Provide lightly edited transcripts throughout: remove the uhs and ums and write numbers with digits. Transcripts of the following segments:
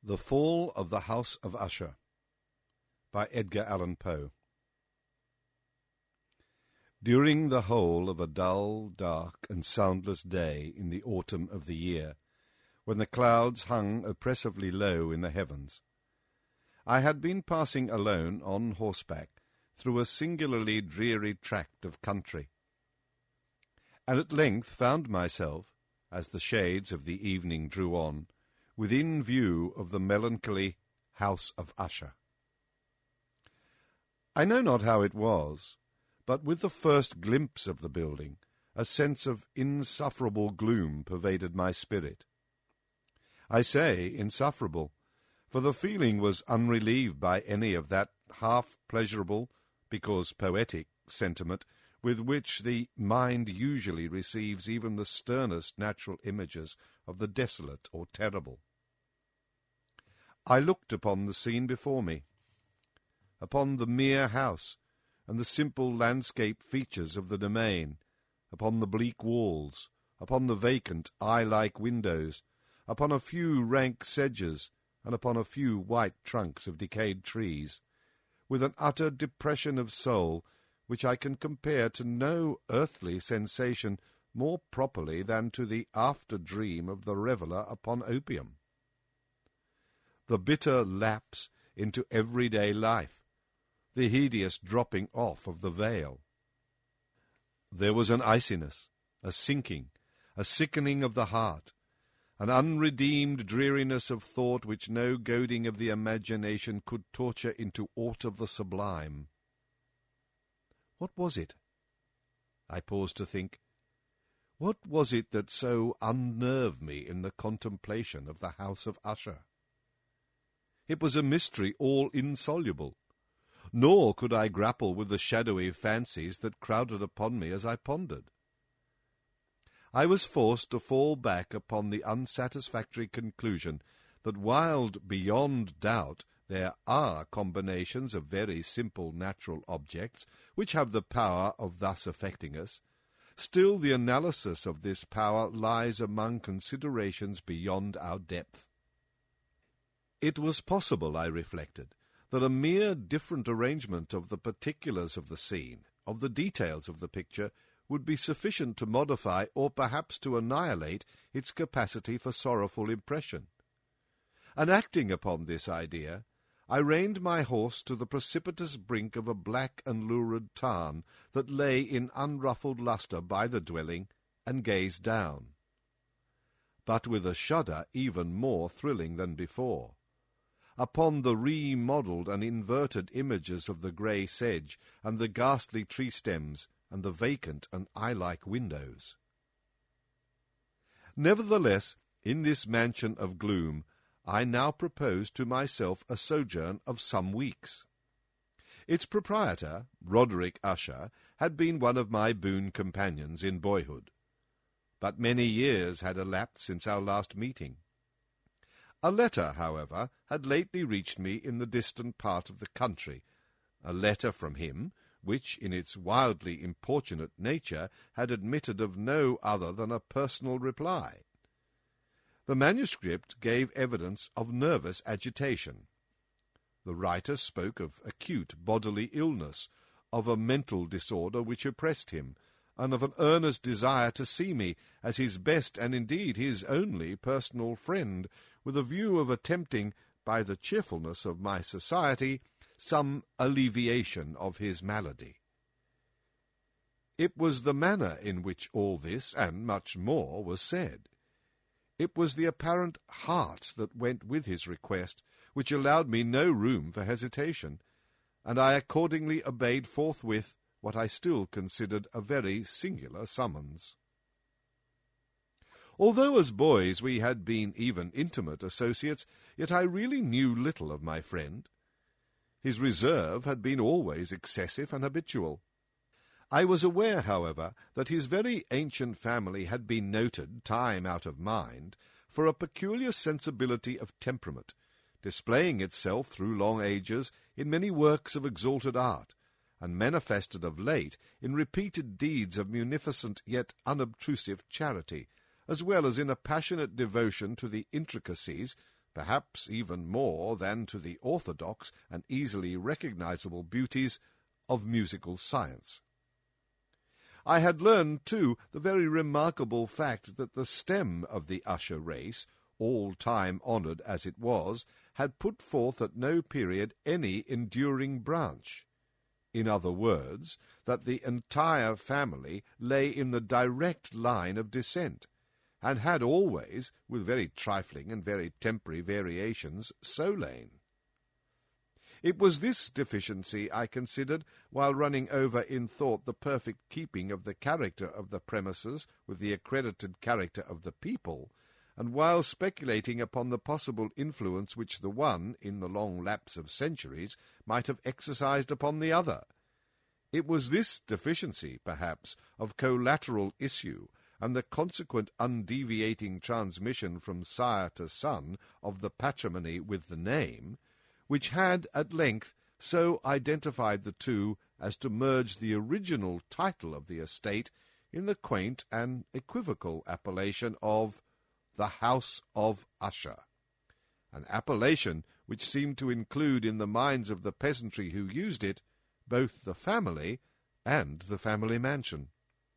The Fall of the House of Usher by Edgar Allan Poe. During the whole of a dull, dark, and soundless day in the autumn of the year, when the clouds hung oppressively low in the heavens, I had been passing alone on horseback through a singularly dreary tract of country, and at length found myself, as the shades of the evening drew on, within view of the melancholy House of Usher. I know not how it was, but with the first glimpse of the building, a sense of insufferable gloom pervaded my spirit. I say insufferable, for the feeling was unrelieved by any of that half-pleasurable, because poetic, sentiment with which the mind usually receives even the sternest natural images of the desolate or terrible. I looked upon the scene before me, upon the mere house and the simple landscape features of the domain, upon the bleak walls, upon the vacant eye-like windows, upon a few rank sedges, and upon a few white trunks of decayed trees, with an utter depression of soul which I can compare to no earthly sensation more properly than to the after-dream of the reveller upon opium. The bitter lapse into everyday life, the hideous dropping off of the veil. There was an iciness, a sinking, a sickening of the heart, an unredeemed dreariness of thought which no goading of the imagination could torture into aught of the sublime. What was it? I paused to think. What was it that so unnerved me in the contemplation of the House of Usher? It was a mystery all insoluble, nor could I grapple with the shadowy fancies that crowded upon me as I pondered. I was forced to fall back upon the unsatisfactory conclusion that while beyond doubt there are combinations of very simple natural objects which have the power of thus affecting us, still the analysis of this power lies among considerations beyond our depth. It was possible, I reflected, that a mere different arrangement of the particulars of the scene, of the details of the picture, would be sufficient to modify or perhaps to annihilate its capacity for sorrowful impression. And acting upon this idea, I reined my horse to the precipitous brink of a black and lurid tarn that lay in unruffled lustre by the dwelling, and gazed down, but with a shudder even more thrilling than before, upon the remodelled and inverted images of the grey sedge and the ghastly tree stems and the vacant and eye-like windows. Nevertheless, in this mansion of gloom, I now proposed to myself a sojourn of some weeks. Its proprietor, Roderick Usher, had been one of my boon companions in boyhood, but many years had elapsed since our last meeting. A letter, however, had lately reached me in the distant part of the country, a letter from him, which, in its wildly importunate nature, had admitted of no other than a personal reply. The manuscript gave evidence of nervous agitation. The writer spoke of acute bodily illness, of a mental disorder which oppressed him, and of an earnest desire to see me as his best and indeed his only personal friend, with a view of attempting, by the cheerfulness of my society, some alleviation of his malady. It was the manner in which all this, and much more, was said. It was the apparent heart that went with his request, which allowed me no room for hesitation, and I accordingly obeyed forthwith what I still considered a very singular summons. Although as boys we had been even intimate associates, yet I really knew little of my friend. His reserve had been always excessive and habitual. I was aware, however, that his very ancient family had been noted, time out of mind, for a peculiar sensibility of temperament, displaying itself through long ages in many works of exalted art, and manifested of late in repeated deeds of munificent yet unobtrusive charity, as well as in a passionate devotion to the intricacies, perhaps even more than to the orthodox and easily recognizable beauties of musical science. I had learned, too, the very remarkable fact that the stem of the Usher race, all time-honoured as it was, had put forth at no period any enduring branch. In other words, that the entire family lay in the direct line of descent, and had always, with very trifling and very temporary variations, so lain. It was this deficiency I considered while running over in thought the perfect keeping of the character of the premises with the accredited character of the people, and while speculating upon the possible influence which the one, in the long lapse of centuries, might have exercised upon the other. It was this deficiency, perhaps, of collateral issue, and the consequent undeviating transmission from sire to son of the patrimony with the name, which had at length so identified the two as to merge the original title of the estate in the quaint and equivocal appellation of the House of Usher, an appellation which seemed to include in the minds of the peasantry who used it both the family and the family mansion.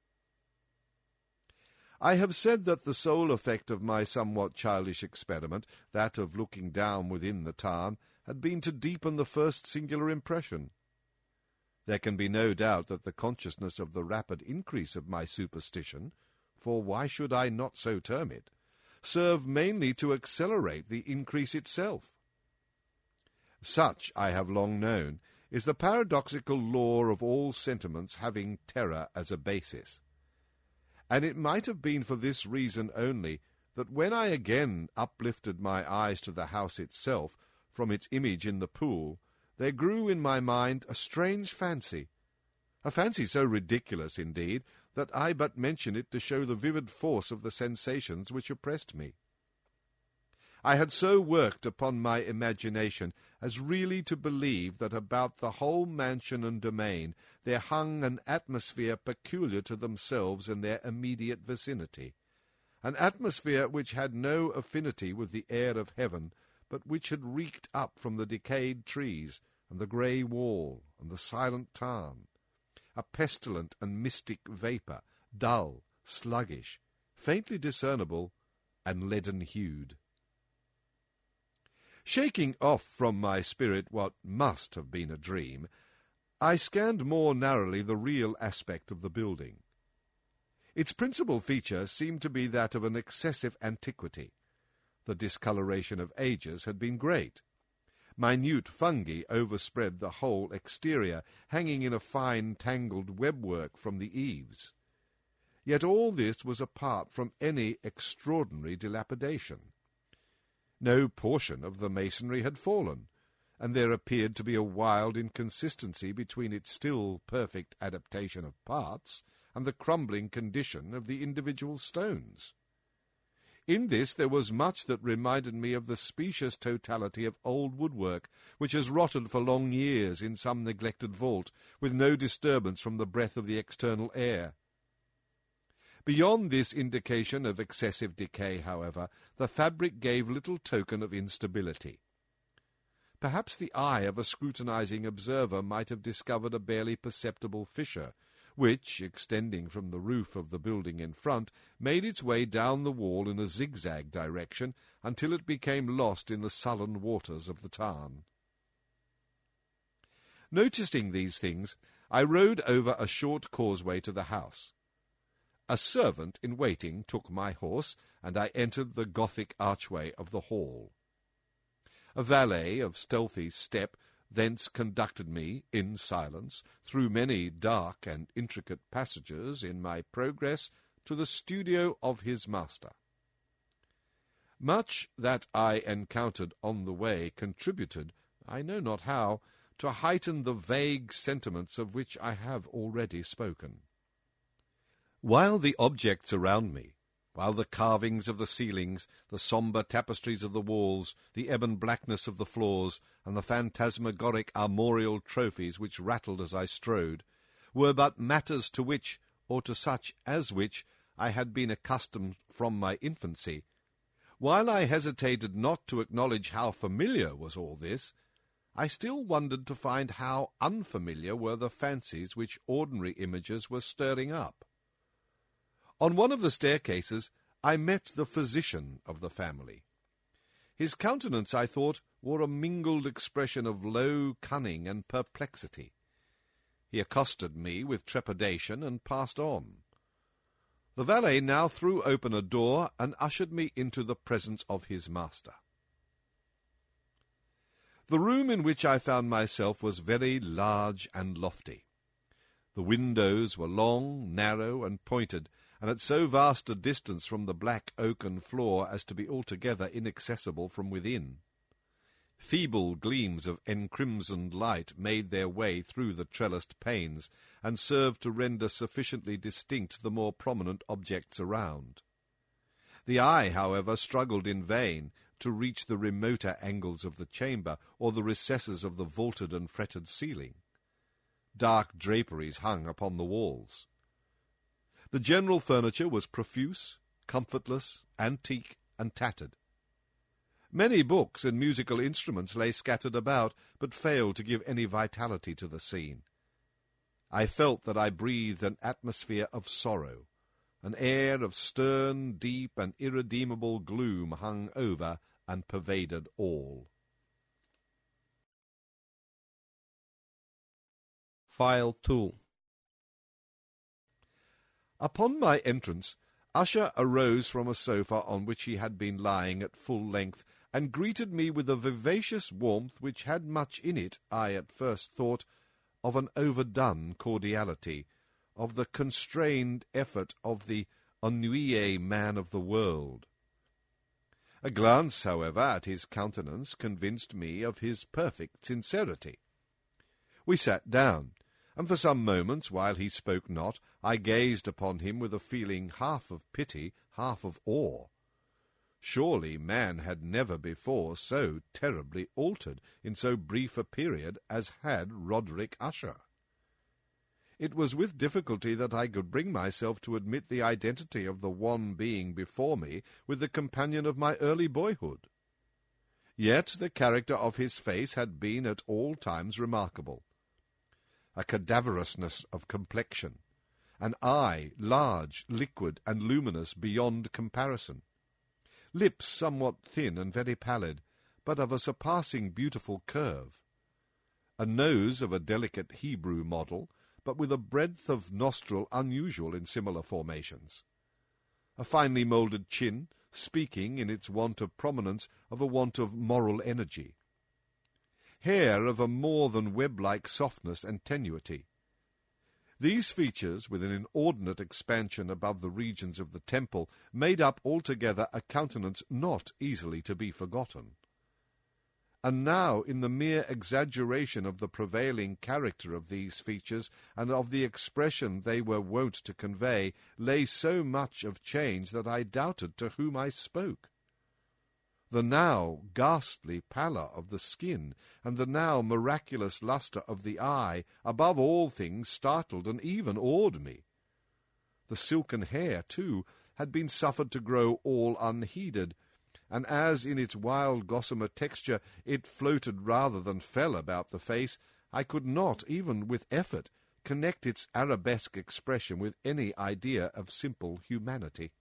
I have said that the sole effect of my somewhat childish experiment, that of looking down within the tarn, had been to deepen the first singular impression. There can be no doubt that the consciousness of the rapid increase of my superstition, for why should I not so term it, served mainly to accelerate the increase itself. Such, I have long known, is the paradoxical law of all sentiments having terror as a basis. And it might have been for this reason only that when I again uplifted my eyes to the house itself from its image in the pool, there grew in my mind a strange fancy, a fancy so ridiculous, indeed, that I but mention it to show the vivid force of the sensations which oppressed me. I had so worked upon my imagination as really to believe that about the whole mansion and domain there hung an atmosphere peculiar to themselves and their immediate vicinity, an atmosphere which had no affinity with the air of heaven, but which had reeked up from the decayed trees and the grey wall and the silent tarn, a pestilent and mystic vapour, dull, sluggish, faintly discernible, and leaden-hued. Shaking off from my spirit what must have been a dream, I scanned more narrowly the real aspect of the building. Its principal feature seemed to be that of an excessive antiquity. The discoloration of ages had been great. Minute fungi overspread the whole exterior, hanging in a fine tangled webwork from the eaves. Yet all this was apart from any extraordinary dilapidation. No portion of the masonry had fallen, and there appeared to be a wild inconsistency between its still perfect adaptation of parts and the crumbling condition of the individual stones. In this there was much that reminded me of the specious totality of old woodwork, which has rotted for long years in some neglected vault, with no disturbance from the breath of the external air. Beyond this indication of excessive decay, however, the fabric gave little token of instability. Perhaps the eye of a scrutinizing observer might have discovered a barely perceptible fissure, which, extending from the roof of the building in front, made its way down the wall in a zigzag direction until it became lost in the sullen waters of the tarn. Noticing these things, I rode over a short causeway to the house. A servant in waiting took my horse, and I entered the Gothic archway of the hall. A valet of stealthy step thence conducted me, in silence, through many dark and intricate passages in my progress to the studio of his master. Much that I encountered on the way contributed, I know not how, to heighten the vague sentiments of which I have already spoken. While the objects around me, while the carvings of the ceilings, the sombre tapestries of the walls, the ebon blackness of the floors, and the phantasmagoric armorial trophies which rattled as I strode, were but matters to which, or to such as which, I had been accustomed from my infancy, While I hesitated not to acknowledge how familiar was all this, I still wondered to find how unfamiliar were the fancies which ordinary images were stirring up. On one of the staircases I met the physician of the family. His countenance, I thought, wore a mingled expression of low cunning and perplexity. He accosted me with trepidation and passed on. The valet now threw open a door and ushered me into the presence of his master. The room in which I found myself was very large and lofty. The windows were long, narrow, and pointed, and at so vast a distance from the black oaken floor as to be altogether inaccessible from within. Feeble gleams of encrimsoned light made their way through the trellised panes, and served to render sufficiently distinct the more prominent objects around. The eye, however, struggled in vain to reach the remoter angles of the chamber, or the recesses of the vaulted and fretted ceiling. Dark draperies hung upon the walls. The general furniture was profuse, comfortless, antique, and tattered. Many books and musical instruments lay scattered about, but failed to give any vitality to the scene. I felt that I breathed an atmosphere of sorrow. An air of stern, deep, and irredeemable gloom hung over and pervaded all. File 2. Upon my entrance, Usher arose from a sofa on which he had been lying at full length, and greeted me with a vivacious warmth which had much in it, I at first thought, of an overdone cordiality, of the constrained effort of the ennuyé man of the world. A glance, however, at his countenance convinced me of his perfect sincerity. We sat down, and for some moments, while he spoke not, I gazed upon him with a feeling half of pity, half of awe. Surely man had never before so terribly altered in so brief a period as had Roderick Usher. It was with difficulty that I could bring myself to admit the identity of the one being before me with the companion of my early boyhood. Yet the character of his face had been at all times remarkable. A cadaverousness of complexion, an eye large, liquid, and luminous beyond comparison, lips somewhat thin and very pallid, but of a surpassing beautiful curve, a nose of a delicate Hebrew model, but with a breadth of nostril unusual in similar formations, a finely moulded chin, speaking, in its want of prominence, of a want of moral energy, hair of a more than web-like softness and tenuity. These features, with an inordinate expansion above the regions of the temple, made up altogether a countenance not easily to be forgotten. And now, in the mere exaggeration of the prevailing character of these features, and of the expression they were wont to convey, lay so much of change that I doubted to whom I spoke. The now ghastly pallor of the skin, and the now miraculous lustre of the eye, above all things startled and even awed me. The silken hair, too, had been suffered to grow all unheeded, and as in its wild gossamer texture it floated rather than fell about the face, I could not, even with effort, connect its arabesque expression with any idea of simple humanity.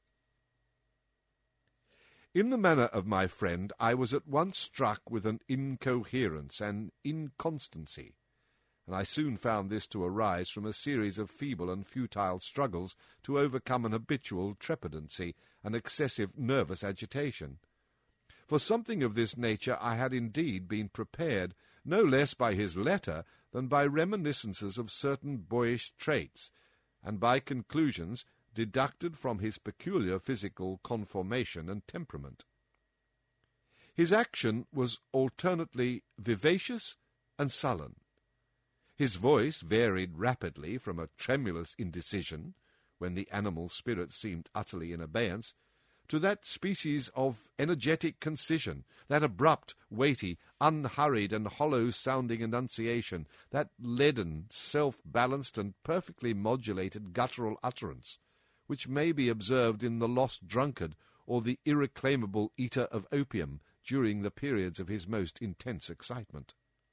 In the manner of my friend I was at once struck with an incoherence and inconstancy, and I soon found this to arise from a series of feeble and futile struggles to overcome an habitual trepidancy and excessive nervous agitation. For something of this nature I had indeed been prepared, no less by his letter than by reminiscences of certain boyish traits, and by conclusions deducted from his peculiar physical conformation and temperament. His action was alternately vivacious and sullen. His voice varied rapidly from a tremulous indecision, when the animal spirit seemed utterly in abeyance, to that species of energetic concision, that abrupt, weighty, unhurried, and hollow-sounding enunciation, that leaden, self-balanced, and perfectly modulated guttural utterance, which may be observed in the lost drunkard, or the irreclaimable eater of opium during the periods of his most intense excitement.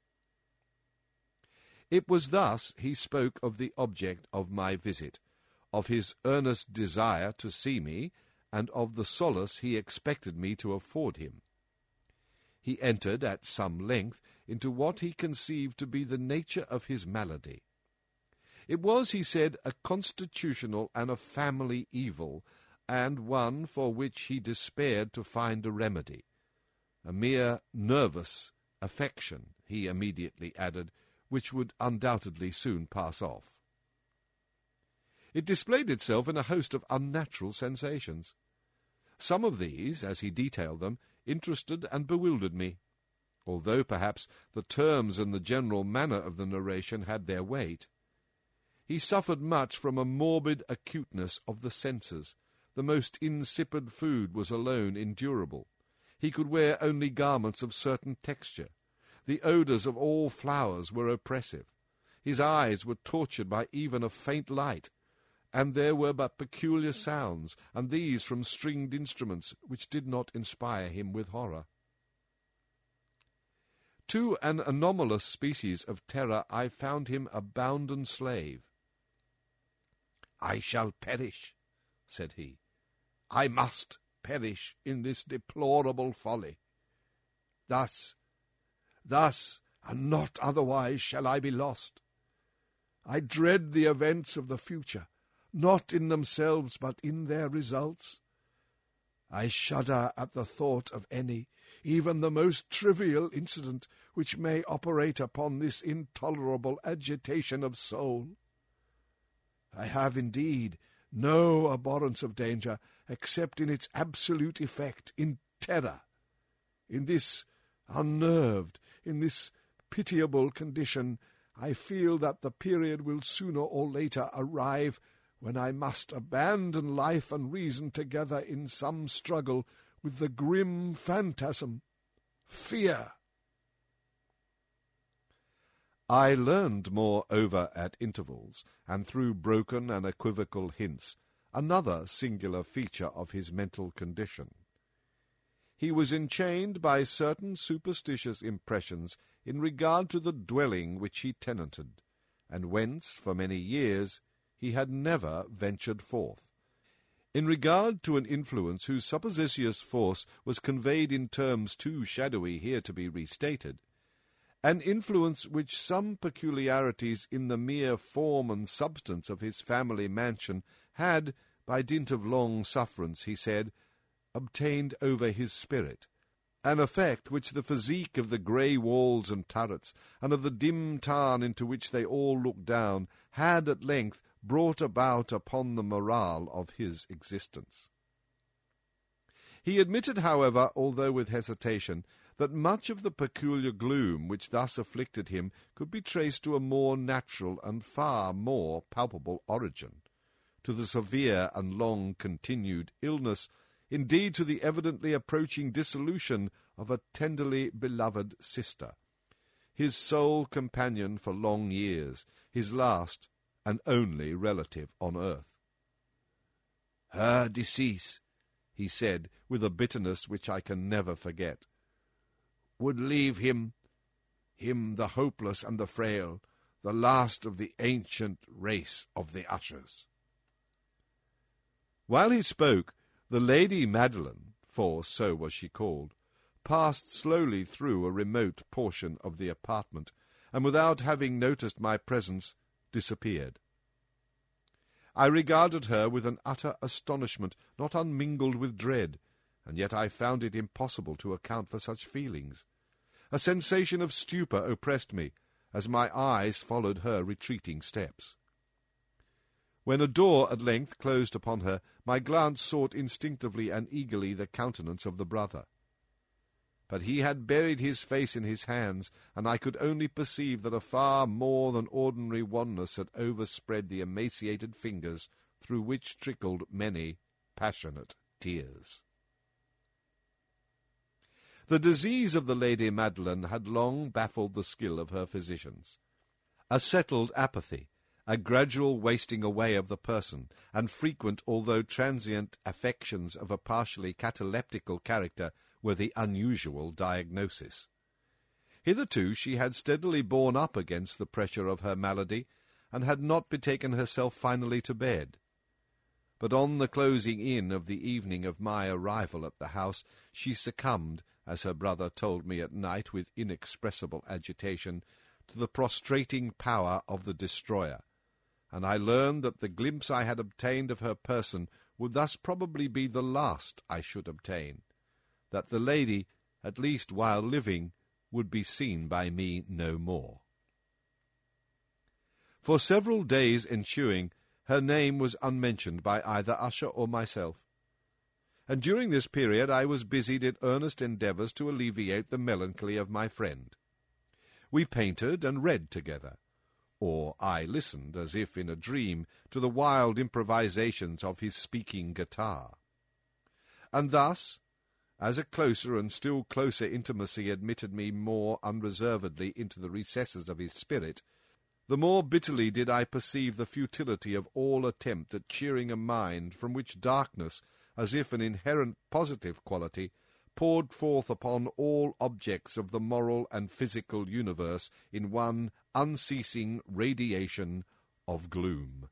It was thus he spoke of the object of my visit, of his earnest desire to see me, and of the solace he expected me to afford him. He entered at some length into what he conceived to be the nature of his malady. It was, he said, a constitutional and a family evil, and one for which he despaired to find a remedy. A mere nervous affection, he immediately added, which would undoubtedly soon pass off. It displayed itself in a host of unnatural sensations. Some of these, as he detailed them, interested and bewildered me, although perhaps the terms and the general manner of the narration had their weight. He suffered much from a morbid acuteness of the senses. The most insipid food was alone endurable. He could wear only garments of certain texture. The odours of all flowers were oppressive. His eyes were tortured by even a faint light, and there were but peculiar sounds, and these from stringed instruments, which did not inspire him with horror. To an anomalous species of terror I found him a bounden slave. "I shall perish," said he. "I must perish in this deplorable folly. Thus, and not otherwise, shall I be lost. I dread the events of the future, not in themselves, but in their results. I shudder at the thought of any, even the most trivial incident, which may operate upon this intolerable agitation of soul. I have, indeed, no abhorrence of danger, except in its absolute effect, in terror. In this unnerved, in this pitiable condition, I feel that the period will sooner or later arrive when I must abandon life and reason together in some struggle with the grim phantasm, fear." I learned, moreover, at intervals, and through broken and equivocal hints, another singular feature of his mental condition. He was enchained by certain superstitious impressions in regard to the dwelling which he tenanted, and whence, for many years, he had never ventured forth. In regard to an influence whose supposititious force was conveyed in terms too shadowy here to be restated, an influence which some peculiarities in the mere form and substance of his family mansion had, by dint of long sufferance, he said, obtained over his spirit, an effect which the physique of the grey walls and turrets, and of the dim tarn into which they all looked down, had at length brought about upon the morale of his existence. He admitted, however, although with hesitation, that much of the peculiar gloom which thus afflicted him could be traced to a more natural and far more palpable origin, to the severe and long-continued illness, indeed to the evidently approaching dissolution of a tenderly beloved sister, his sole companion for long years, his last and only relative on earth. "Her decease," he said, with a bitterness which I can never forget, "would leave him the hopeless and the frail, the last of the ancient race of the Ushers." While he spoke, the Lady Madeline, for so was she called, passed slowly through a remote portion of the apartment, and without having noticed my presence, disappeared. I regarded her with an utter astonishment, not unmingled with dread, and yet I found it impossible to account for such feelings. A sensation of stupor oppressed me, as my eyes followed her retreating steps. When a door at length closed upon her, my glance sought instinctively and eagerly the countenance of the brother. But he had buried his face in his hands, and I could only perceive that a far more than ordinary wanness had overspread the emaciated fingers, through which trickled many passionate tears. The disease of the Lady Madeline had long baffled the skill of her physicians. A settled apathy, a gradual wasting away of the person, and frequent although transient affections of a partially cataleptical character were the unusual diagnosis. Hitherto she had steadily borne up against the pressure of her malady, and had not betaken herself finally to bed. But on the closing in of the evening of my arrival at the house, she succumbed, as her brother told me at night with inexpressible agitation, to the prostrating power of the destroyer, and I learned that the glimpse I had obtained of her person would thus probably be the last I should obtain, that the lady, at least while living, would be seen by me no more. For several days ensuing, her name was unmentioned by either Usher or myself, and during this period I was busied in earnest endeavours to alleviate the melancholy of my friend. We painted and read together, or I listened, as if in a dream, to the wild improvisations of his speaking guitar. And thus, as a closer and still closer intimacy admitted me more unreservedly into the recesses of his spirit, the more bitterly did I perceive the futility of all attempt at cheering a mind from which darkness, as if an inherent positive quality, poured forth upon all objects of the moral and physical universe in one unceasing radiation of gloom.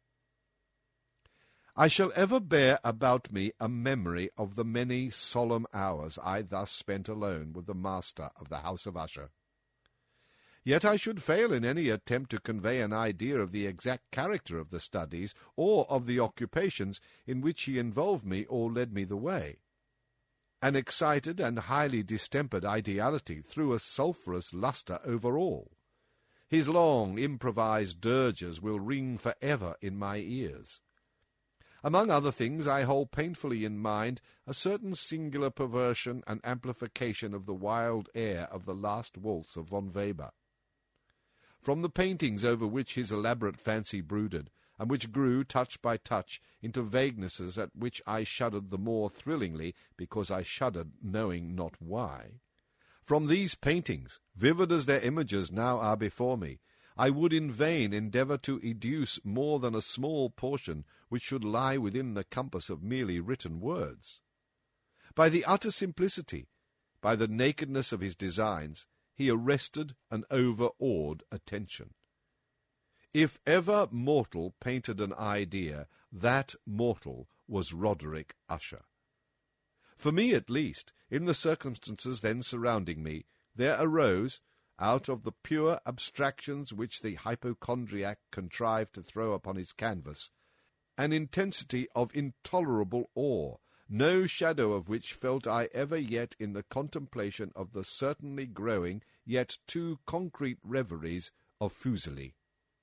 I shall ever bear about me a memory of the many solemn hours I thus spent alone with the master of the House of Usher. Yet I should fail in any attempt to convey an idea of the exact character of the studies, or of the occupations in which he involved me or led me the way. An excited and highly distempered ideality threw a sulphurous lustre over all. His long improvised dirges will ring for ever in my ears. Among other things, I hold painfully in mind a certain singular perversion and amplification of the wild air of the last waltz of von Weber. From the paintings over which his elaborate fancy brooded, and which grew, touch by touch, into vaguenesses at which I shuddered the more thrillingly because I shuddered knowing not why, from these paintings, vivid as their images now are before me, I would in vain endeavour to educe more than a small portion which should lie within the compass of merely written words. By the utter simplicity, by the nakedness of his designs, he arrested and overawed attention. If ever mortal painted an idea, that mortal was Roderick Usher. For me, at least, in the circumstances then surrounding me, there arose, out of the pure abstractions which the hypochondriac contrived to throw upon his canvas, an intensity of intolerable awe, no shadow of which felt I ever yet in the contemplation of the certainly growing, yet too concrete reveries of Fuseli.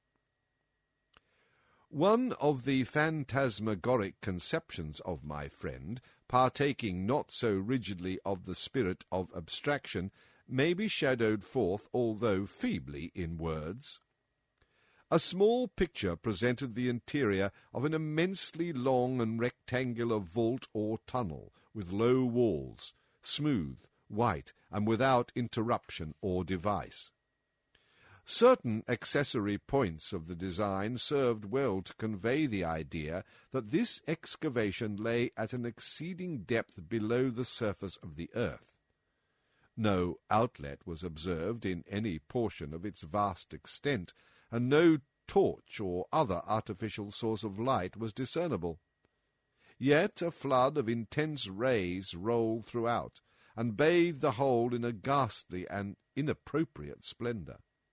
One of the phantasmagoric conceptions of my friend, partaking not so rigidly of the spirit of abstraction, may be shadowed forth, although feebly, in words. A small picture presented the interior of an immensely long and rectangular vault or tunnel, with low walls, smooth, white, and without interruption or device. Certain accessory points of the design served well to convey the idea that this excavation lay at an exceeding depth below the surface of the earth. No outlet was observed in any portion of its vast extent, and no torch or other artificial source of light was discernible. Yet a flood of intense rays rolled throughout, and bathed the whole in a ghastly and inappropriate splendour.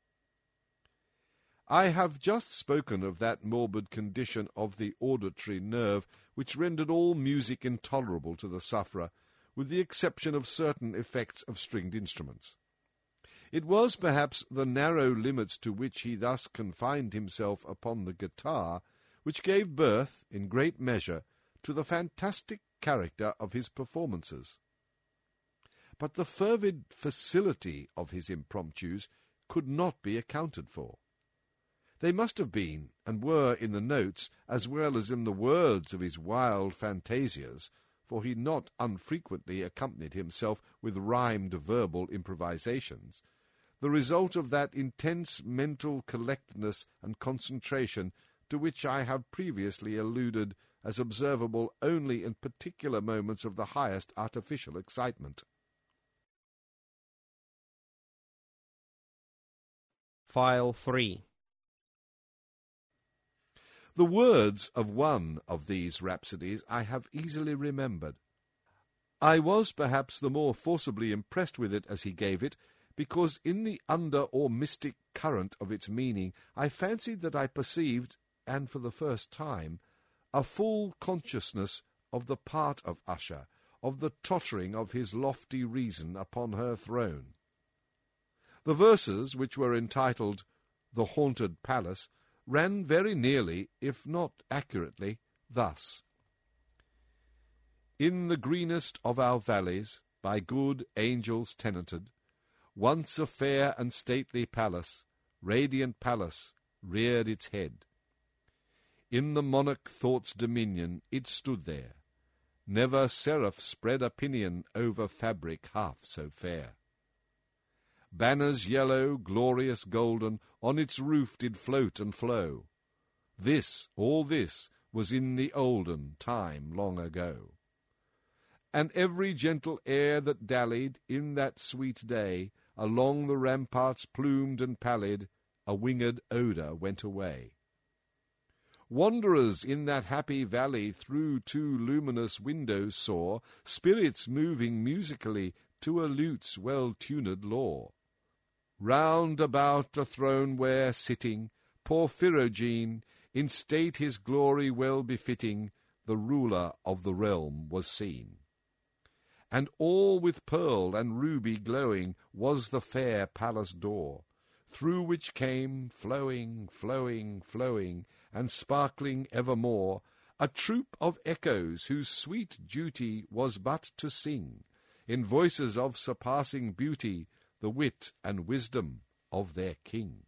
I have just spoken of that morbid condition of the auditory nerve which rendered all music intolerable to the sufferer, with the exception of certain effects of stringed instruments. It was perhaps the narrow limits to which he thus confined himself upon the guitar which gave birth, in great measure, to the fantastic character of his performances. But the fervid facility of his impromptus could not be accounted for. They must have been, and were in the notes, as well as in the words of his wild fantasias, for he not unfrequently accompanied himself with rhymed verbal improvisations, the result of that intense mental collectedness and concentration to which I have previously alluded as observable only in particular moments of the highest artificial excitement. File 3. The words of one of these rhapsodies I have easily remembered. I was perhaps the more forcibly impressed with it as he gave it, because in the under or mystic current of its meaning I fancied that I perceived, and for the first time, a full consciousness of the part of Usher, of the tottering of his lofty reason upon her throne. The verses, which were entitled The Haunted Palace, ran very nearly, if not accurately, thus. In the greenest of our valleys, by good angels tenanted, once a fair and stately palace, radiant palace, reared its head. In the monarch thought's dominion it stood there. Never seraph spread a pinion over fabric half so fair. Banners yellow, glorious golden, on its roof did float and flow. This, all this, was in the olden time long ago. And every gentle air that dallied in that sweet day along the ramparts plumed and pallid, a winged odour went away. Wanderers in that happy valley through two luminous windows saw spirits moving musically to a lute's well-tuned law. Round about a throne where sitting, Porphyrogene, in state his glory well befitting, the ruler of the realm was seen. And all with pearl and ruby glowing was the fair palace door, through which came, flowing, flowing, flowing, and sparkling evermore, a troop of echoes whose sweet duty was but to sing, in voices of surpassing beauty, the wit and wisdom of their king.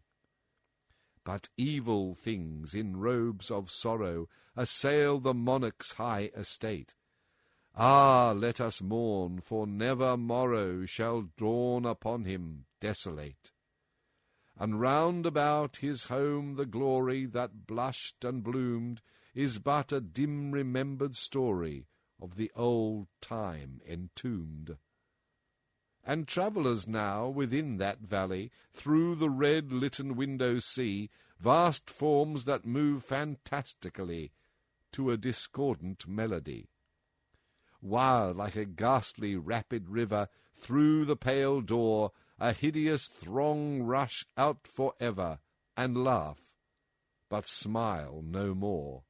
But evil things in robes of sorrow assail the monarch's high estate. Ah, let us mourn, for never morrow shall dawn upon him desolate. And round about his home the glory that blushed and bloomed is but a dim remembered story of the old time entombed. And travellers now within that valley through the red litten windows see vast forms that move fantastically to a discordant melody. While like a ghastly rapid river through the pale door a hideous throng rush out for ever, and laugh, but smile no more.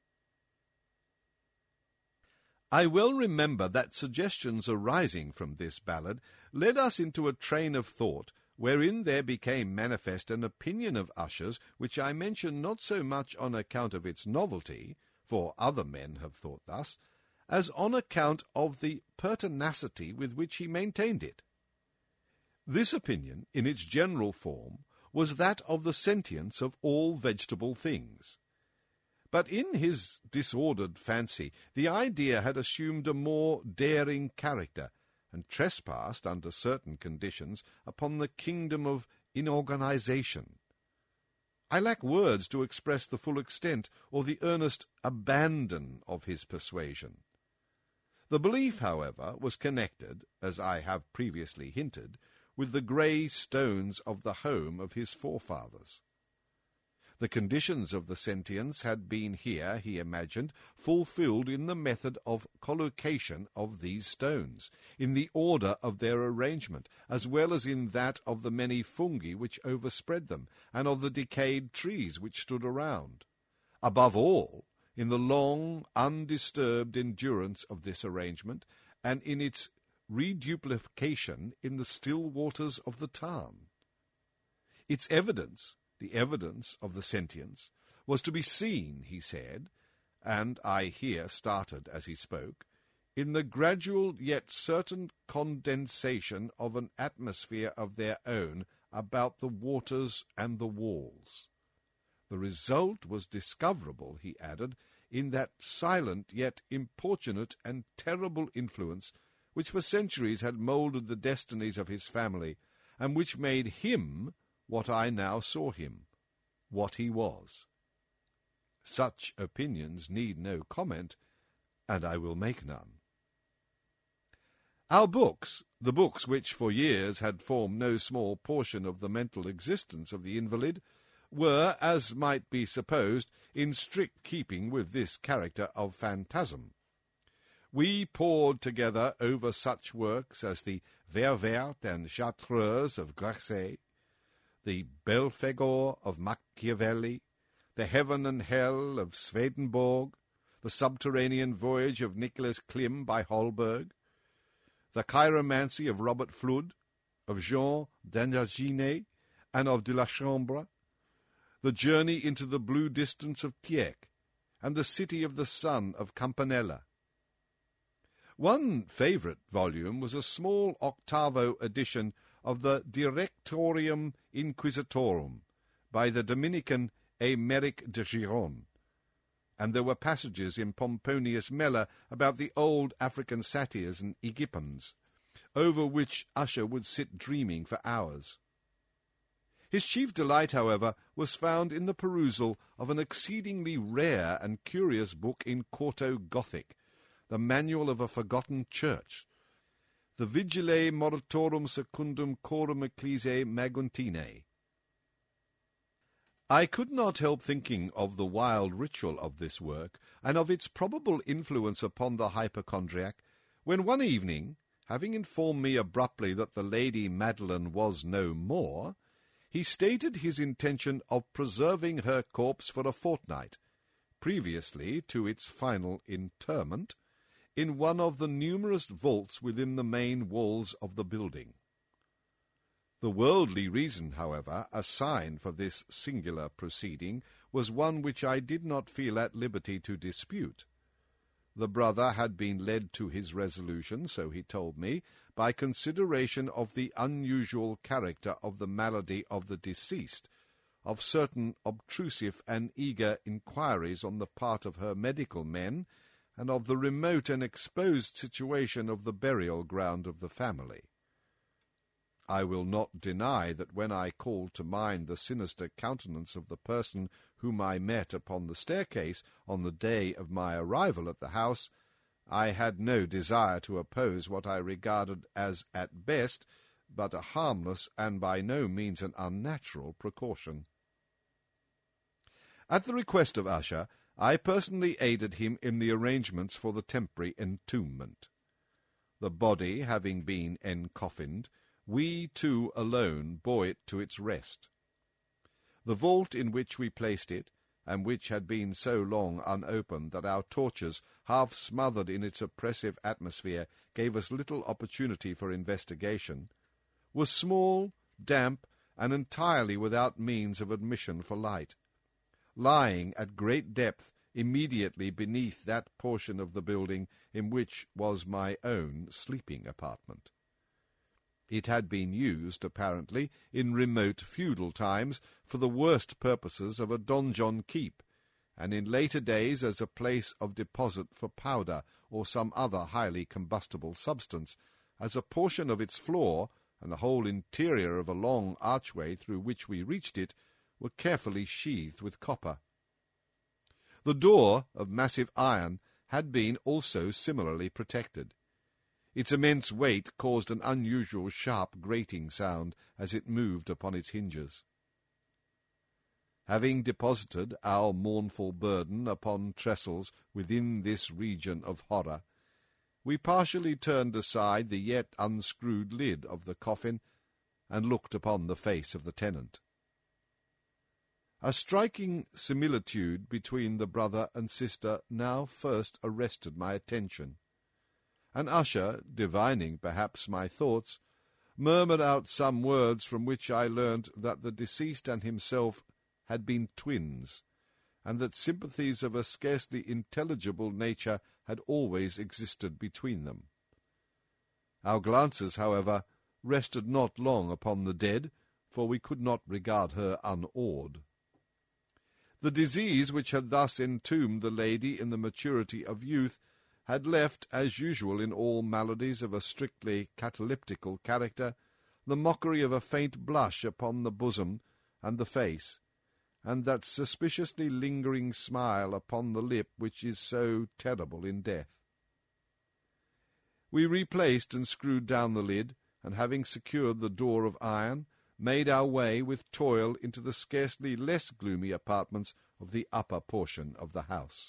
I well remember that suggestions arising from this ballad led us into a train of thought wherein there became manifest an opinion of Usher's which I mention not so much on account of its novelty, for other men have thought thus, as on account of the pertinacity with which he maintained it. This opinion, in its general form, was that of the sentience of all vegetable things. But in his disordered fancy the idea had assumed a more daring character, and trespassed, under certain conditions, upon the kingdom of inorganization. I lack words to express the full extent or the earnest abandon of his persuasion. The belief, however, was connected, as I have previously hinted, with the grey stones of the home of his forefathers. The conditions of the sentience had been here, he imagined, fulfilled in the method of collocation of these stones, in the order of their arrangement, as well as in that of the many fungi which overspread them, and of the decayed trees which stood around. Above all, in the long, undisturbed endurance of this arrangement, and in its reduplication in the still waters of the Tarn. Its evidence, the evidence of the sentience, was to be seen, he said, and I here started as he spoke, in the gradual yet certain condensation of an atmosphere of their own about the waters and the walls. The result was discoverable, he added, in that silent yet importunate and terrible influence which for centuries had moulded the destinies of his family, and which made him what I now saw him, what he was. Such opinions need no comment, and I will make none. Our books, the books which for years had formed no small portion of the mental existence of the invalid, were, as might be supposed, in strict keeping with this character of phantasm. We pored together over such works as the Vers Vert and Chartreuse of Grasset, the Belphegor of Machiavelli, the Heaven and Hell of Swedenborg, the Subterranean Voyage of Nicholas Klim by Holberg, the Chiromancy of Robert Flood, of Jean d'Indaginé, and of de la Chambre, the Journey into the Blue Distance of Tieck, and the City of the Sun of Campanella. One favourite volume was a small octavo edition of the Directorium Inquisitorum by the Dominican Aymeric de Giron, and there were passages in Pomponius Mela about the old African satyrs and Egippans, over which Usher would sit dreaming for hours. His chief delight, however, was found in the perusal of an exceedingly rare and curious book in quarto Gothic, the Manual of a Forgotten Church, the Vigile Mortorum Secundum Coram Ecclesiae Maguntinae. I could not help thinking of the wild ritual of this work, and of its probable influence upon the hypochondriac, when one evening, having informed me abruptly that the Lady Madeline was no more, he stated his intention of preserving her corpse for a fortnight, previously to its final interment, in one of the numerous vaults within the main walls of the building. The worldly reason, however, assigned for this singular proceeding was one which I did not feel at liberty to dispute. The brother had been led to his resolution, so he told me, by consideration of the unusual character of the malady of the deceased, of certain obtrusive and eager inquiries on the part of her medical men, and of the remote and exposed situation of the burial ground of the family. I will not deny that when I called to mind the sinister countenance of the person whom I met upon the staircase on the day of my arrival at the house, I had no desire to oppose what I regarded as, at best, but a harmless and by no means an unnatural precaution. At the request of Usher, I personally aided him in the arrangements for the temporary entombment. The body having been encoffined, we two alone bore it to its rest. The vault in which we placed it, and which had been so long unopened that our torches, half smothered in its oppressive atmosphere, gave us little opportunity for investigation, was small, damp, and entirely without means of admission for light, lying at great depth immediately beneath that portion of the building in which was my own sleeping apartment. It had been used, apparently, in remote feudal times for the worst purposes of a donjon keep, and in later days as a place of deposit for powder or some other highly combustible substance, as a portion of its floor and the whole interior of a long archway through which we reached it were carefully sheathed with copper. The door, of massive iron, had been also similarly protected. Its immense weight caused an unusual sharp grating sound as it moved upon its hinges. Having deposited our mournful burden upon trestles within this region of horror, we partially turned aside the yet unscrewed lid of the coffin and looked upon the face of the tenant. A striking similitude between the brother and sister now first arrested my attention, and Usher, divining perhaps my thoughts, murmured out some words from which I learnt that the deceased and himself had been twins, and that sympathies of a scarcely intelligible nature had always existed between them. Our glances, however, rested not long upon the dead, for we could not regard her unawed. The disease which had thus entombed the lady in the maturity of youth had left, as usual in all maladies of a strictly cataleptical character, the mockery of a faint blush upon the bosom and the face, and that suspiciously lingering smile upon the lip which is so terrible in death. We replaced and screwed down the lid, and having secured the door of iron, made our way with toil into the scarcely less gloomy apartments of the upper portion of the house.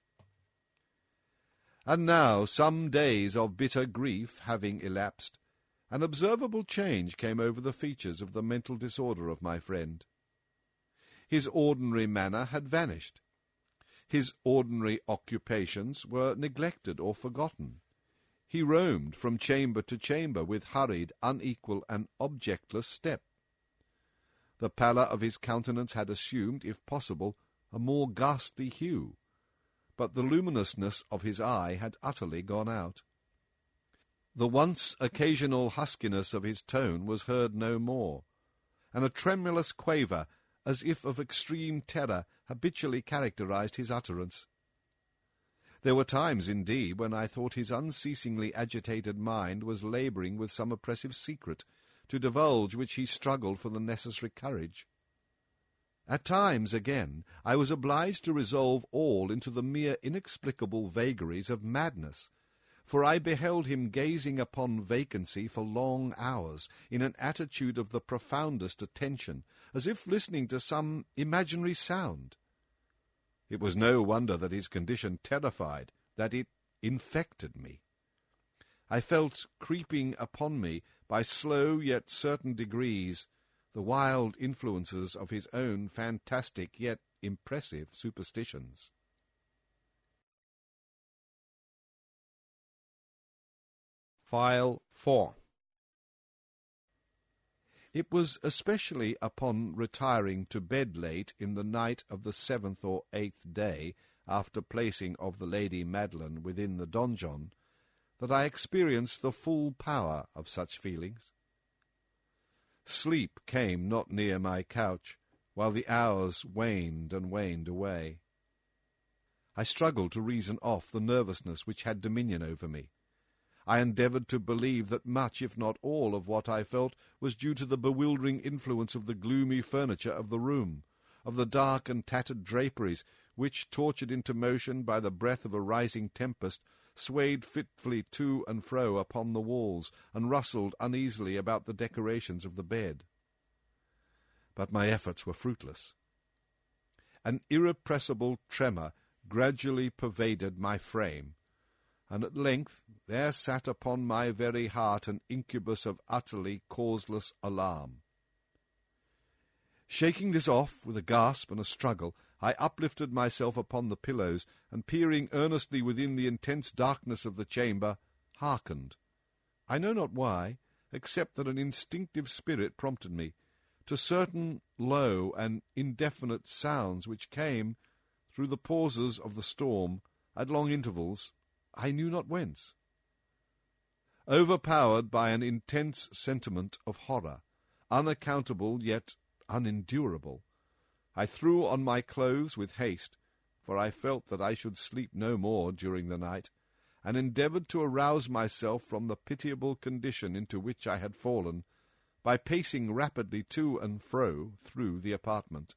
And now, some days of bitter grief having elapsed, an observable change came over the features of the mental disorder of my friend. His ordinary manner had vanished. His ordinary occupations were neglected or forgotten. He roamed from chamber to chamber with hurried, unequal, and objectless step. The pallor of his countenance had assumed, if possible, a more ghastly hue, but the luminousness of his eye had utterly gone out. The once occasional huskiness of his tone was heard no more, and a tremulous quaver, as if of extreme terror, habitually characterized his utterance. There were times, indeed, when I thought his unceasingly agitated mind was labouring with some oppressive secret, to divulge which he struggled for the necessary courage. At times, again, I was obliged to resolve all into the mere inexplicable vagaries of madness, for I beheld him gazing upon vacancy for long hours, in an attitude of the profoundest attention, as if listening to some imaginary sound. It was no wonder that his condition terrified, that it infected me. I felt creeping upon me, by slow yet certain degrees, the wild influences of his own fantastic yet impressive superstitions. File 4. It was especially upon retiring to bed late in the night of the 7th or 8th day after placing of the Lady Madeline within the donjon that I experienced the full power of such feelings. Sleep came not near my couch, while the hours waned and waned away. I struggled to reason off the nervousness which had dominion over me. I endeavoured to believe that much, if not all, of what I felt was due to the bewildering influence of the gloomy furniture of the room, of the dark and tattered draperies, which, tortured into motion by the breath of a rising tempest, swayed fitfully to and fro upon the walls, and rustled uneasily about the decorations of the bed. But my efforts were fruitless. An irrepressible tremor gradually pervaded my frame, and at length there sat upon my very heart an incubus of utterly causeless alarm. Shaking this off with a gasp and a struggle, I uplifted myself upon the pillows, and peering earnestly within the intense darkness of the chamber, hearkened, I know not why, except that an instinctive spirit prompted me, to certain low and indefinite sounds which came, through the pauses of the storm, at long intervals, I knew not whence. Overpowered by an intense sentiment of horror, unaccountable yet unendurable, I threw on my clothes with haste, for I felt that I should sleep no more during the night, and endeavoured to arouse myself from the pitiable condition into which I had fallen, by pacing rapidly to and fro through the apartment.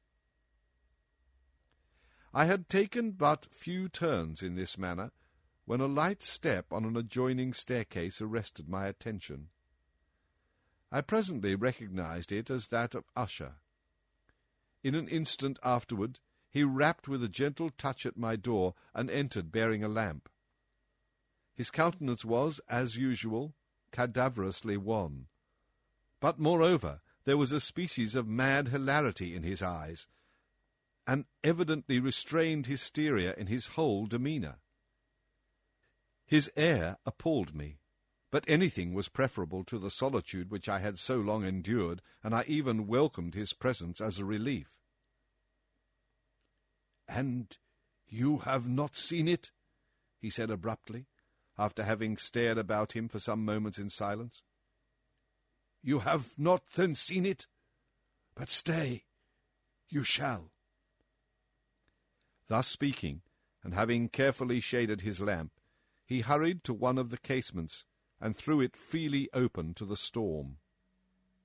I had taken but few turns in this manner, when a light step on an adjoining staircase arrested my attention. I presently recognized it as that of Usher. In an instant afterward, he rapped with a gentle touch at my door, and entered bearing a lamp. His countenance was, as usual, cadaverously wan, but, moreover, there was a species of mad hilarity in his eyes, an evidently restrained hysteria in his whole demeanour. His air appalled me, but anything was preferable to the solitude which I had so long endured, and I even welcomed his presence as a relief. "And you have not seen it?" he said abruptly, after having stared about him for some moments in silence. "You have not then seen it? But stay, you shall." Thus speaking, and having carefully shaded his lamp, he hurried to one of the casements, and threw it freely open to the storm.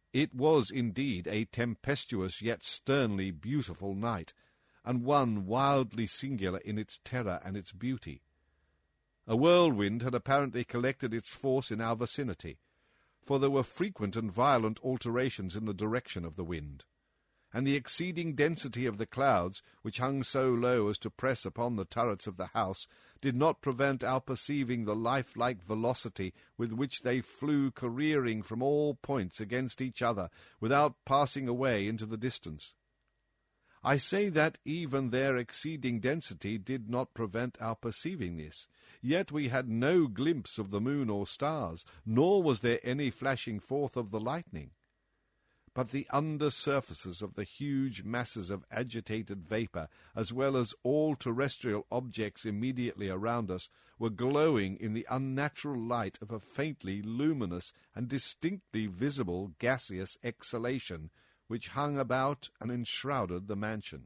It was indeed a tempestuous yet sternly beautiful night, and one wildly singular in its terror and its beauty. A whirlwind had apparently collected its force in our vicinity, for there were frequent and violent alterations in the direction of the wind, and the exceeding density of the clouds, which hung so low as to press upon the turrets of the house, did not prevent our perceiving the lifelike velocity with which they flew careering from all points against each other, without passing away into the distance. I say that even their exceeding density did not prevent our perceiving this, yet we had no glimpse of the moon or stars, nor was there any flashing forth of the lightning. But the under surfaces of the huge masses of agitated vapour, as well as all terrestrial objects immediately around us, were glowing in the unnatural light of a faintly luminous and distinctly visible gaseous exhalation, which hung about and enshrouded the mansion.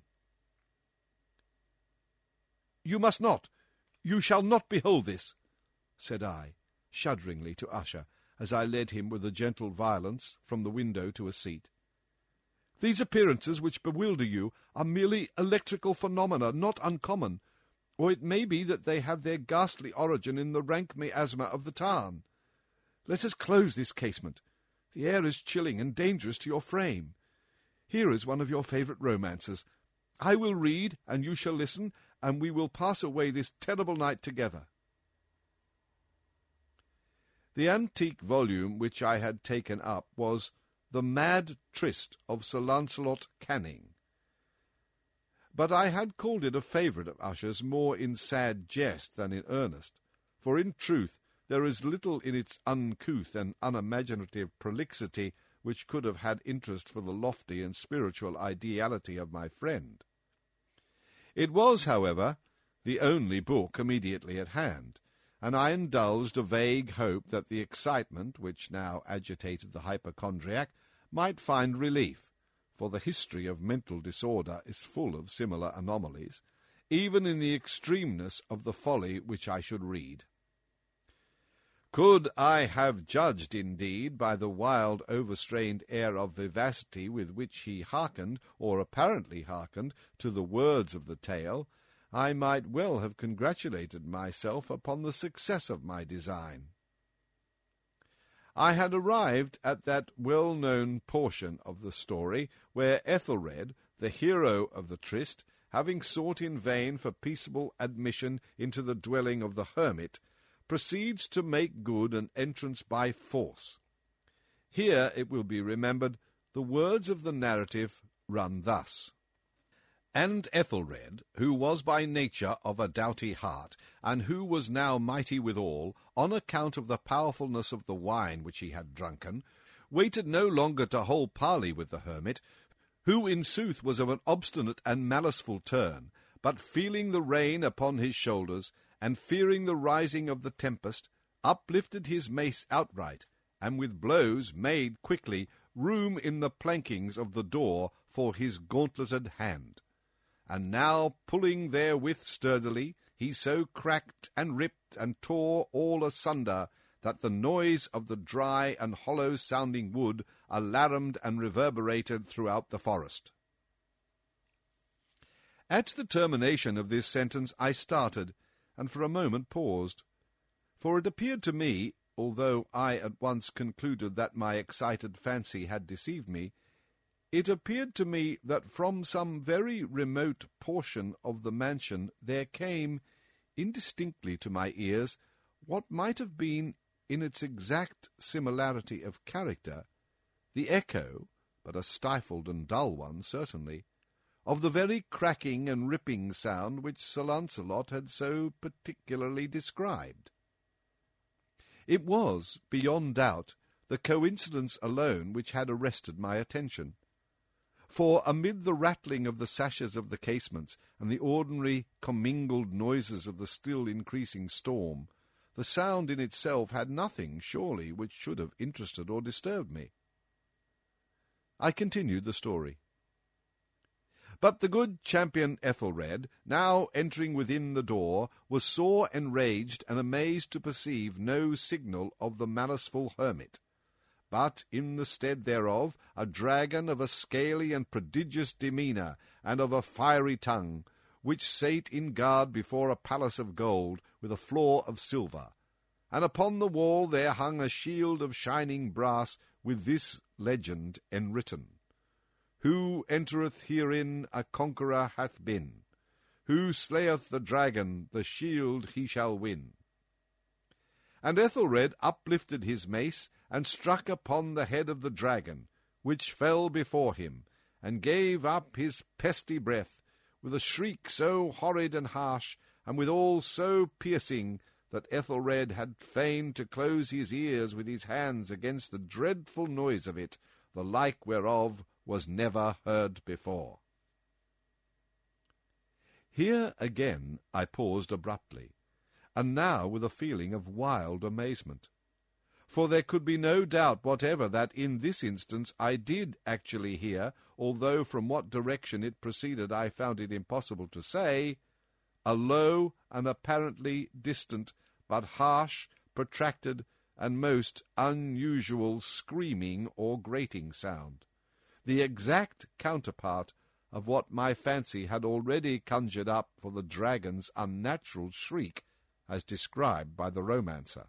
"You must not! You shall not behold this!" said I, shudderingly to Usher, as I led him with a gentle violence from the window to a seat. "These appearances which bewilder you are merely electrical phenomena, not uncommon, or it may be that they have their ghastly origin in the rank miasma of the tarn. Let us close this casement. The air is chilling and dangerous to your frame. Here is one of your favourite romances. I will read, and you shall listen, and we will pass away this terrible night together." The antique volume which I had taken up was The Mad Tryst of Sir Launcelot Canning. But I had called it a favourite of Usher's more in sad jest than in earnest, for in truth there is little in its uncouth and unimaginative prolixity which could have had interest for the lofty and spiritual ideality of my friend. It was, however, the only book immediately at hand, and I indulged a vague hope that the excitement which now agitated the hypochondriac might find relief, for the history of mental disorder is full of similar anomalies, even in the extremeness of the folly which I should read. Could I have judged, indeed, by the wild, overstrained air of vivacity with which he hearkened, or apparently hearkened, to the words of the tale, I might well have congratulated myself upon the success of my design. I had arrived at that well-known portion of the story where Ethelred, the hero of the tryst, having sought in vain for peaceable admission into the dwelling of the hermit, proceeds to make good an entrance by force. Here, it will be remembered, the words of the narrative run thus. "And Ethelred, who was by nature of a doughty heart, and who was now mighty withal, on account of the powerfulness of the wine which he had drunken, waited no longer to hold parley with the hermit, who in sooth was of an obstinate and maliceful turn, but feeling the rain upon his shoulders, and fearing the rising of the tempest, uplifted his mace outright, and with blows made quickly room in the plankings of the door for his gauntleted hand. And now, pulling therewith sturdily, he so cracked and ripped and tore all asunder, that the noise of the dry and hollow-sounding wood alarumed and reverberated throughout the forest." At the termination of this sentence I started, and for a moment paused, for it appeared to me, although I at once concluded that my excited fancy had deceived me, it appeared to me that from some very remote portion of the mansion there came, indistinctly to my ears, what might have been, in its exact similarity of character, the echo, but a stifled and dull one certainly, of the very cracking and ripping sound which Sir Launcelot had so particularly described. It was, beyond doubt, the coincidence alone which had arrested my attention, for amid the rattling of the sashes of the casements and the ordinary commingled noises of the still increasing storm, the sound in itself had nothing, surely, which should have interested or disturbed me. I continued the story. But the good champion Ethelred, now entering within the door, was sore enraged and amazed to perceive no signal of the maliceful hermit, but in the stead thereof a dragon of a scaly and prodigious demeanour, and of a fiery tongue, which sate in guard before a palace of gold, with a floor of silver. And upon the wall there hung a shield of shining brass, with this legend enwritten: Who entereth herein a conqueror hath been. Who slayeth the dragon, the shield he shall win. And Ethelred uplifted his mace, and struck upon the head of the dragon, which fell before him, and gave up his pesty breath, with a shriek so horrid and harsh, and withal so piercing, that Ethelred had fain to close his ears with his hands against the dreadful noise of it, the like whereof was never heard before. Here again I paused abruptly, and now with a feeling of wild amazement. For there could be no doubt whatever that in this instance I did actually hear, although from what direction it proceeded I found it impossible to say, a low and apparently distant, but harsh, protracted, and most unusual screaming or grating sound, the exact counterpart of what my fancy had already conjured up for the dragon's unnatural shriek, as described by the romancer.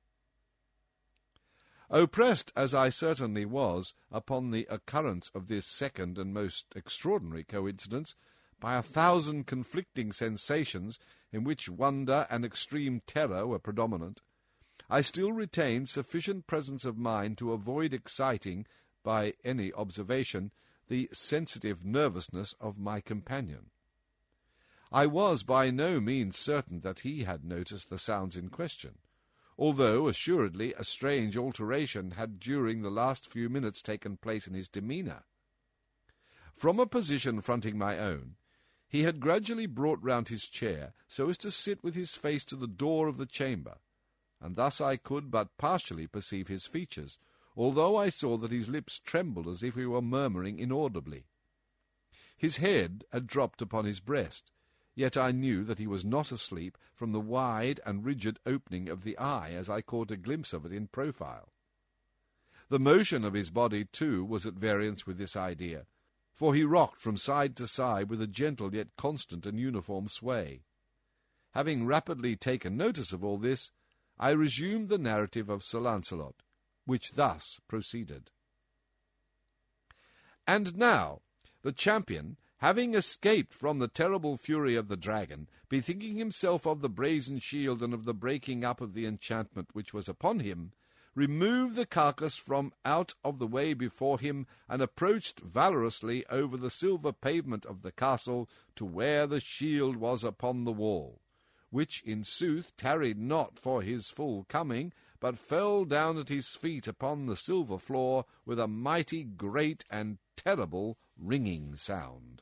Oppressed as I certainly was upon the occurrence of this second and most extraordinary coincidence, by 1,000 conflicting sensations, in which wonder and extreme terror were predominant, I still retained sufficient presence of mind to avoid exciting, by any observation, the sensitive nervousness of my companion. I was by no means certain that he had noticed the sounds in question, although assuredly a strange alteration had during the last few minutes taken place in his demeanour. From a position fronting my own, he had gradually brought round his chair so as to sit with his face to the door of the chamber, and thus I could but partially perceive his features, although I saw that his lips trembled as if he were murmuring inaudibly. His head had dropped upon his breast, yet I knew that he was not asleep from the wide and rigid opening of the eye as I caught a glimpse of it in profile. The motion of his body, too, was at variance with this idea, for he rocked from side to side with a gentle yet constant and uniform sway. Having rapidly taken notice of all this, I resumed the narrative of Sir Launcelot, which thus proceeded. And now the champion, having escaped from the terrible fury of the dragon, bethinking himself of the brazen shield and of the breaking up of the enchantment which was upon him, removed the carcass from out of the way before him, and approached valorously over the silver pavement of the castle to where the shield was upon the wall, which in sooth tarried not for his full coming, but fell down at his feet upon the silver floor with a mighty great and terrible ringing sound.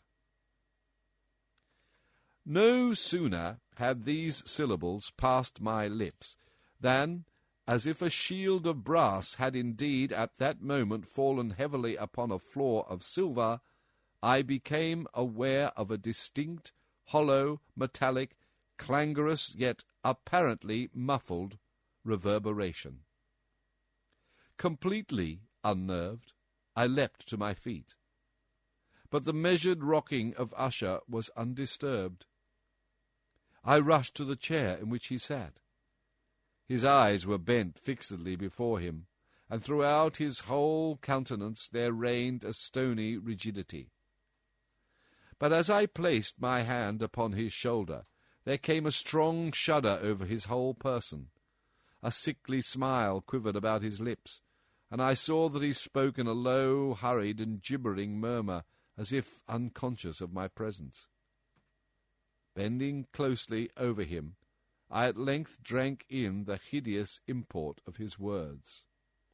No sooner had these syllables passed my lips, than, as if a shield of brass had indeed at that moment fallen heavily upon a floor of silver, I became aware of a distinct, hollow, metallic, clangorous, yet apparently muffled reverberation. Completely unnerved, I leapt to my feet. But the measured rocking of Usher was undisturbed. I rushed to the chair in which he sat. His eyes were bent fixedly before him, and throughout his whole countenance there reigned a stony rigidity. But as I placed my hand upon his shoulder, there came a strong shudder over his whole person. A sickly smile quivered about his lips, and I saw that he spoke in a low, hurried, and gibbering murmur, as if unconscious of my presence. Bending closely over him, I at length drank in the hideous import of his words.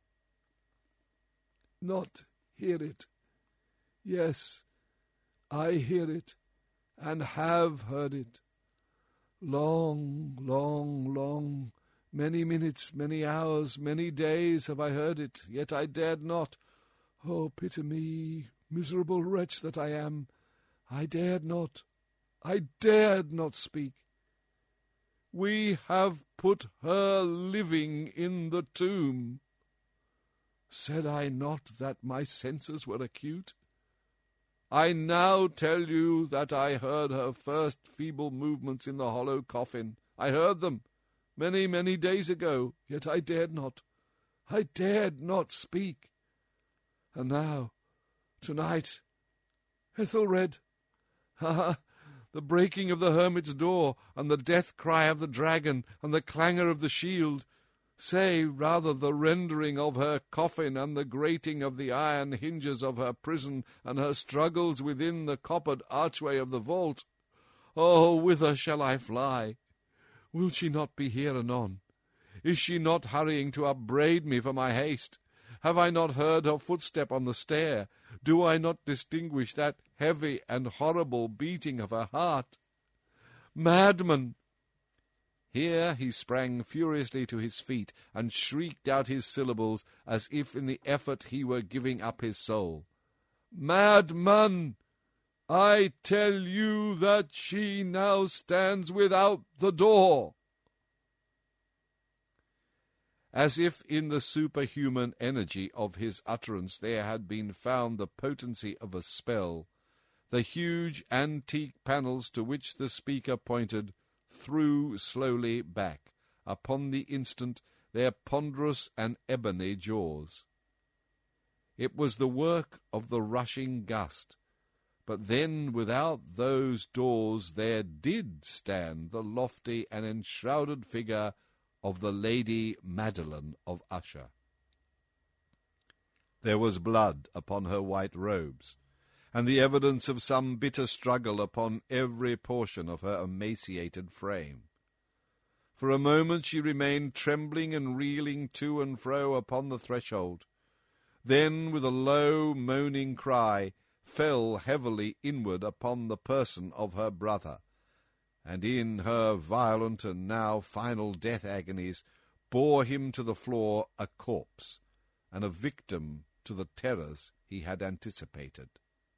"Not hear it? Yes, I hear it, and have heard it. Long, long, long, many minutes, many hours, many days have I heard it, yet I dared not. Oh, pity me, miserable wretch that I am! I dared not speak. We have put her living in the tomb." Said I not that my senses were acute? I now tell you that I heard her first feeble movements in the hollow coffin. I heard them many, many days ago, yet I dared not speak. And now, tonight, Ethelred, the breaking of the hermit's door, and the death cry of the dragon, and the clangour of the shield, say rather the rendering of her coffin, and the grating of the iron hinges of her prison, and her struggles within the coppered archway of the vault. Oh, whither shall I fly? Will she not be here anon? Is she not hurrying to upbraid me for my haste? Have I not heard her footstep on the stair? Do I not distinguish that heavy and horrible beating of her heart? Madman! Here he sprang furiously to his feet, and shrieked out his syllables as if in the effort he were giving up his soul. Madman! I tell you that she now stands without the door. As if in the superhuman energy of his utterance there had been found the potency of a spell, the huge antique panels to which the speaker pointed threw slowly back, upon the instant, their ponderous and ebony jaws. It was the work of the rushing gust, but then without those doors there did stand the lofty and enshrouded figure of the Lady Madeline of Usher. There was blood upon her white robes, and the evidence of some bitter struggle upon every portion of her emaciated frame. For a moment she remained trembling and reeling to and fro upon the threshold, then with a low moaning cry fell heavily inward upon the person of her brother, and in her violent and now final death agonies bore him to the floor a corpse, and a victim to the terrors he had anticipated.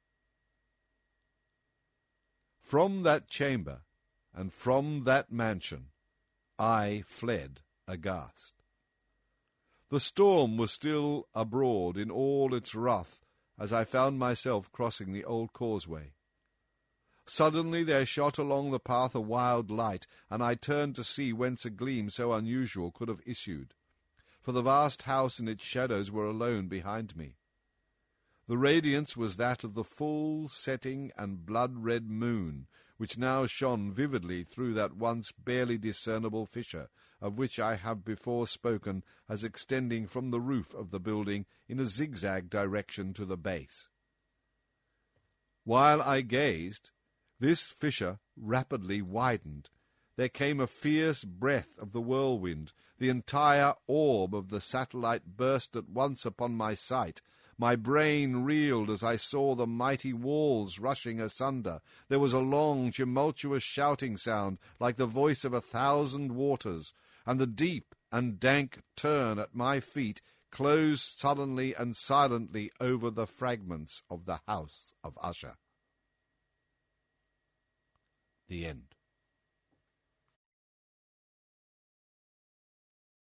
From that chamber, and from that mansion, I fled aghast. The storm was still abroad in all its wrath as I found myself crossing the old causeway. Suddenly there shot along the path a wild light, and I turned to see whence a gleam so unusual could have issued, for the vast house and its shadows were alone behind me. The radiance was that of the full setting and blood-red moon, which now shone vividly through that once barely discernible fissure, of which I have before spoken as extending from the roof of the building in a zigzag direction to the base. While I gazed, this fissure rapidly widened. There came a fierce breath of the whirlwind. The entire orb of the satellite burst at once upon my sight. My brain reeled as I saw the mighty walls rushing asunder. There was a long, tumultuous shouting sound, like the voice of 1,000 waters, and the deep and dank turn at my feet closed sullenly and silently over the fragments of the house of Usher. The end.